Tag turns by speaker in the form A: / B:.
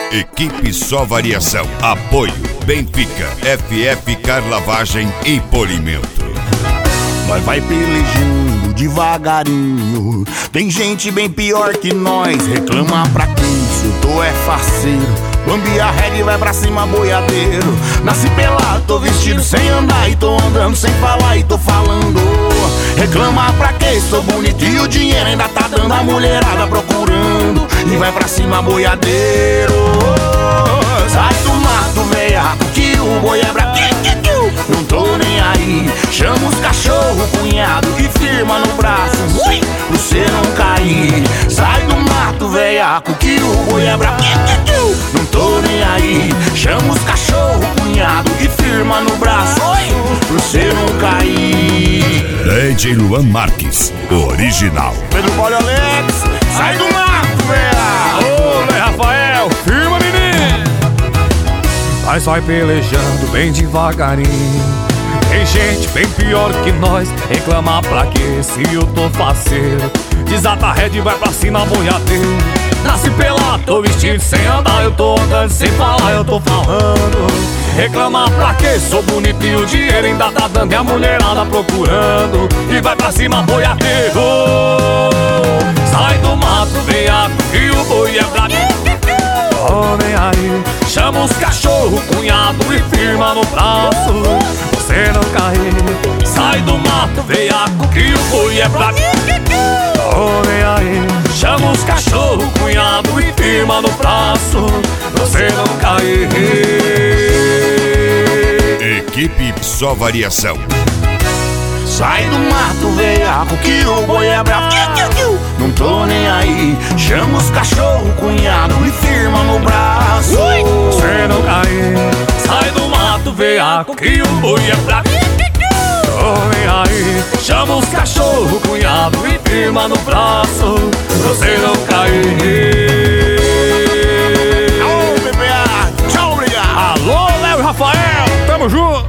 A: Equipe Só Variação. Apoio Benfica, FF Carlavagem e Polimento.
B: Nós vai pelejando devagarinho. Tem gente bem pior que nós. Reclama pra quem se eu tô é faceiro. Bambi a regra e vai pra cima boiadeiro. Nasci pelado, tô vestido sem andar. E tô andando sem falar e tô falando. Reclama pra quê? Sou bonito e o dinheiro ainda tá dando. A mulherada procurando. E vai pra cima boiadeiro. Sai do mato, veiaco, que o boi é brabo. Não tô nem aí. Chama os cachorro, cunhado, e firma no braço pra você não cair. Sai do mato, veiaco, que o boi é brabo. Não tô nem aí. Chama os cachorro, cunhado, e firma no braço pra você não cair.
A: DJ Luan Marques, original.
B: Pedro Paulo Alex, sai do mato, veiaco.
C: Ô, Rafael, firma, menino. Nós vai pelejando bem devagarinho. Tem gente bem pior que nós. Reclamar pra quê se eu tô faceiro? Desata a rede e vai pra cima boiadeiro. Nasci pelado, tô vestido sem andar. Eu tô andando sem falar, eu tô falando. Reclamar pra quê? Sou bonito e o dinheiro ainda tá dando. E a mulherada procurando. E vai pra cima boiadeiro. Sai do mato, veiaco, que o boi é brabo. Oh, nem aí. Chama os cachorro, cunhado, e firma no braço você não cair. Sai do mato, veiaco, que o boi é brabo. Oh, nem aí. Chama os cachorro, cunhado, e firma no braço você não cair.
A: Equipe Só Variação.
B: Sai do mato, veiaco, que o boi é brabo. Não tô nem aí. Chama os cachorro, cunhado, e firma no braço
C: você não cair. Sai do mato, veiaco, que o boi é brabo. Tô nem aí. Chama os cachorro, cunhado, e firma no braço